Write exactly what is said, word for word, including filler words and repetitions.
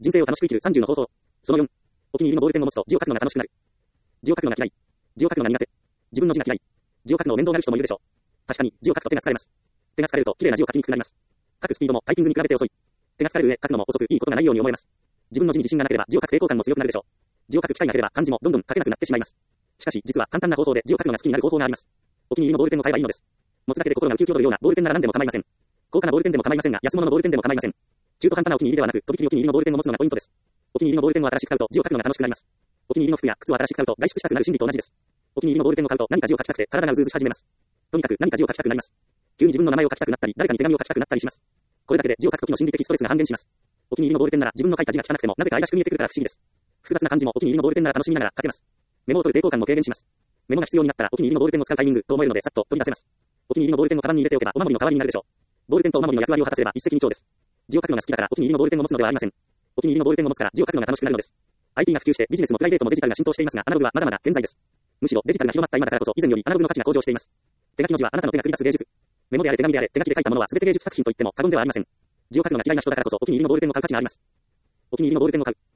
人生を楽しく生きるさんじゅうの方法。そのよん。お気に入りのボールペンを持つと字を書くのが楽しくなる。字を書くのが嫌い。字を書くのが苦手。自分の字が嫌い。字を書くの面倒がある人もいるでしょう。確かに、字を書くと手が疲れます。手が疲れると、綺麗な字を書きにくくなります。書くスピードもタイピングに比べて遅い。手が疲れる上、書くのも遅く、いいことがないように思えます。自分の字に自信がなければ、字を書く抵抗感も強くなるでしょう。字を書く機会が減れば、漢字もどんどん書けなくなってしまいます。しかし、実は簡単な方法で字を書くのが好きになる方法があります。お気に入りのボールペンを買えばいいのです。持つだけで心がウキウキ踊るようなボールペンなら何でも構いません。高価なボールペンでも構いませんが、安物のボールペンでも構いません。中途半端なお気に入りではなく、とびきりお気に入りのボールペンを持つのがポイントです。お気に入りのボールペンを新しく買うと字を書くのが楽しくなります。お気に入りの服や靴を新しく買うと外出したくなる心理と同じです。お気に入りのボールペンを買うと何か字を書きたくて体がうずうずし始めます。とにかく何か字を書きたくなります。急に自分の名前を書きたくなったり、誰かに手紙を書きたくなったりします。これだけで字を書く時の心理的ストレスが半減します。お気に入りのボールペンなら自分の書いた字が汚くてもなぜか愛らしく見えてくるから不思議です。複雑な漢字もお気に入りのボールペンなら楽しみながら書けます。メモを取る抵抗感も軽減します。メモが必要になったらお気に入りのボールペンを使うタイミングと思えるのでさっと取り出せます。お気に入りのボールペンをカバンに入れておけばお守りの代わりになるでしょう。ボールペンとお守りの役割を果たせれば一石二鳥です。字を書くのが好きだからお気に入りのボールペンを持つのではありません。お気に入りのボールペンを持つから字を書くのが楽しくなるのです。アイティー が普及してビジネスもプライベートもデジタルが浸透していますが、アナログはまだまだ健在です。むしろデジタルが広まった今だからこそ以前よりアナログの価値が向上しています。手書きの字はあなたの手が繰り出す芸術。メモであれ手紙であれ手書きで書いたものは全て芸術作品と言っても過言ではありません。字を書くのが嫌いな人だからこそお気に入りのボールペンを買う価値があります。お気に入りのボールペンを買う。